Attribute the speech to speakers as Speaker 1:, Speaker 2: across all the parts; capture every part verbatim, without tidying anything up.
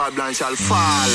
Speaker 1: Blanc shall fall.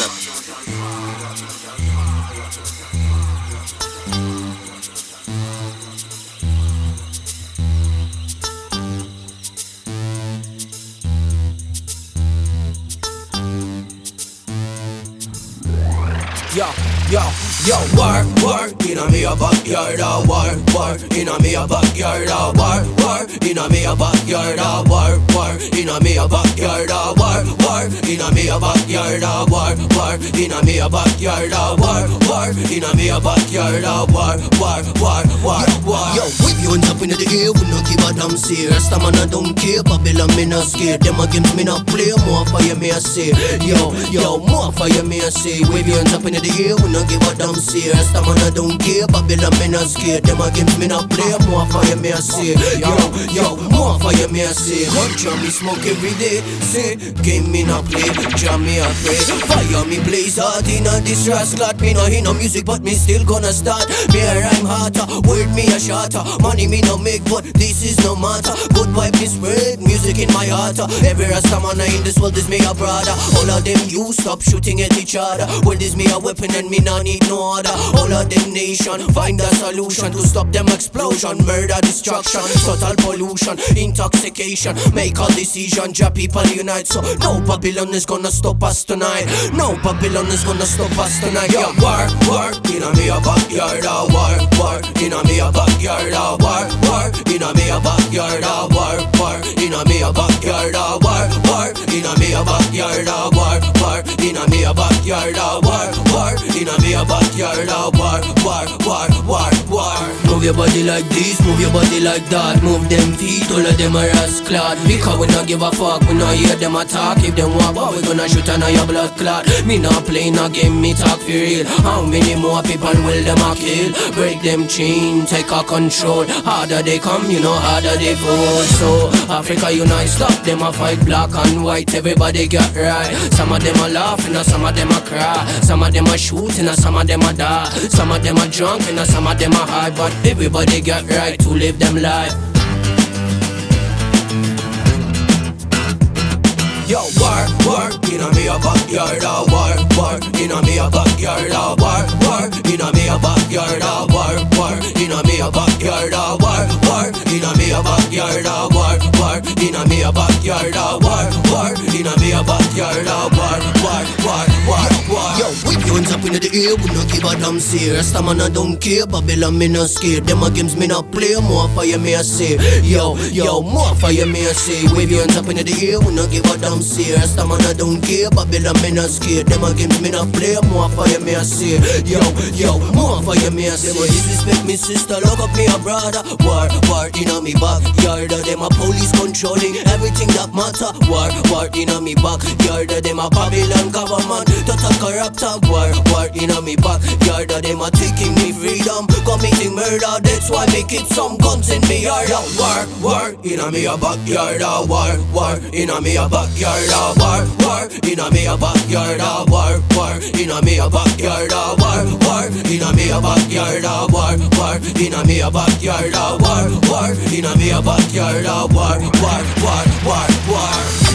Speaker 2: Yo, yo, yo, work, work, inna me a backyard, a work, work, inna me a backyard, a work, work, inna me a backyard, a work, work, inna me a backyard, a work, work, inna me a backyard, a work, work, inna me a backyard, a work, work, inna me a backyard, a work, work, work, work, work.
Speaker 3: Yo, wave your hands up in the air, we no give a damn say. Rasta man I don't care, Babylon me not scared. Them against me not play, more fire me I say. Yo, yo, more fire me I say. Wave your hands up in the air, we no give a damn say. Rasta man I don't care, Babylon me not scared. Them against me not play, more fire me I say. Yo, yo, more fire me I say. Hot jam me smoke every day. Say, game me not play, jam me I pray. Fire me blaze hard in a this rascal. Me no hear no music, but me still gonna start. Me a rhyme harder, word me a shatter. Money me no make, but this is no matter. Good vibe me spread, music in my heart. Every rasta man in this world is me a brother. All of them you stop shooting at each other. World is me a weapon and me no need no other. All of them nation find a solution to stop them explosion, murder, destruction, total pollution, intoxication. Make a decision, ja people unite. So no Babylon is gonna stop us tonight. No Babylon is gonna stop us tonight. Yo, work, work, inna me a backyard, a work, work, inna me a backyard, a work, work, inna me a backyard, a work, work, inna me a backyard, a work, work, inna me a backyard, a work, work, inna me a backyard, a work, work, inna me a backyard, a work, work, work, work, work. Move your body like this, move your body like that. Move them feet, all of them are rascal. Because we not give a fuck, we not hear them attack. If them walk, but we gonna shoot on your blood clot. Me not play no game, me talk for real. How many more people will them a kill? Break them chain, take a control. Harder they come, you know harder they fall. So Africa unite, stop them a fight black and white. Everybody get right. Some of them are laughing, and some of them are cry. Some of them are shooting, and some of them are die. Some of them are drunk, and some of them are high. But everybody get right to live them life. Yo, work, work, inna me a backyard, a work, work, inna me a backyard, a work, work, inna me a backyard, a work, work, inna me a backyard, a work, work, inna me a backyard, a work, work, inna me a backyard, a work, work, inna me a backyard, a work, work, work, work, work. Yo, wave your hands up in the air, we no give a damn say. Rasta man I don't care, Babylon me not scared. Them a games me not play, more fire me I say. Yo, yo, more fire me I say. Wave your hands up in the air, we no give a damn say. Rasta man I don't care, Babylon me not scared. Them a games me not play, more fire me I say. Yo, yo, more fire me I say. Them a disrespect me sister, lock up me a brother. War, war inna me backyard. Them a police controlling everything that matter. War, war inna me backyard. Them a Babylon government, total corrupter. War, war inna me backyard. Them a taking me freedom, committing murder. That's why me keep some guns in me yard. War, war inna me a backyard. War, war inna me a backyard. War, war inna me a backyard. War, war inna me a backyard. War, war inna me a backyard. War, war inna me a backyard. War, war inna me a backyard. War, war, war, war, war.